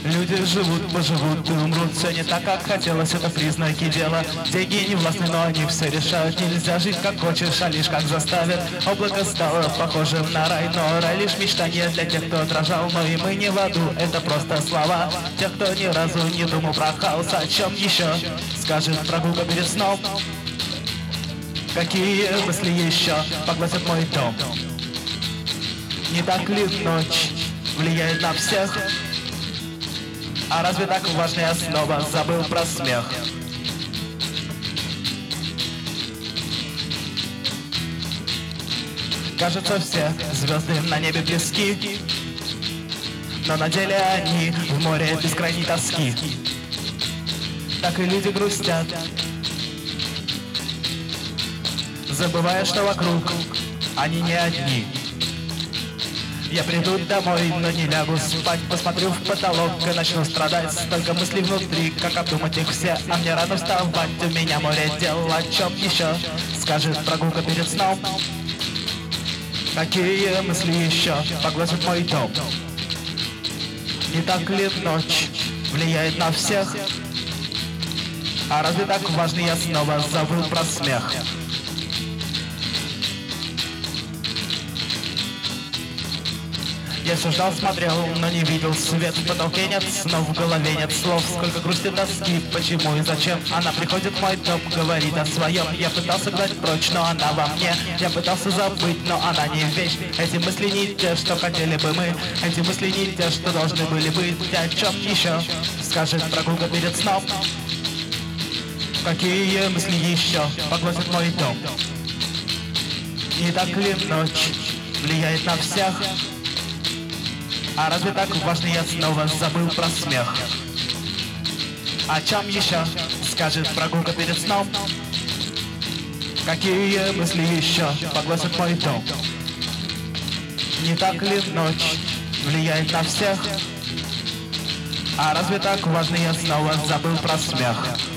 Люди живут, поживут и умрут. Все не так, как хотелось, это признаки дела. Деньги не властны, но они все решают. Нельзя жить как хочешь, а лишь как заставят. Облако стало похожим на рай, но рай лишь мечтание для тех, кто дрожал. Но и мы не в аду, это просто слова тех, кто ни разу не думал про хаос. О чем еще скажет прогулка перед сном? Какие мысли еще поглотят мой дом? Не так ли ночь влияет на всех? А разве так важно, я снова забыл про смех? Кажется, все звезды на небе близки, но на деле они в море бескрайней тоски. Так и люди грустят, забывая, что вокруг они не одни. Я приду домой, но не лягу спать. Посмотрю в потолок и начну страдать. Столько мыслей внутри, как обдумать их все. А мне рано вставать, у меня море дел. О чем еще скажет прогулка перед сном? Какие мысли еще поглотят мой дом? Не так ли ночь влияет на всех? А разве так важно, я снова забыл про смех? Я все ждал, смотрел, но не видел свет. В потолке нет снов, в голове нет слов. Сколько грусти, тоски, почему и зачем? Она приходит в мой дом, говорит о своем. Я пытался гнать прочь, но она во мне. Я пытался забыть, но она не вещь. Эти мысли не те, что хотели бы мы. Эти мысли не те, что должны были быть. О чем еще скажет прогулка перед сном? Какие мысли еще поглотят мой дом? Не так ли ночь влияет на всех? А разве так важно, я снова забыл про смех? О чем еще скажет прогулка перед сном? Какие мысли еще поглотят мой дом? Не так ли ночь влияет на всех? А разве так важно, я снова забыл про смех?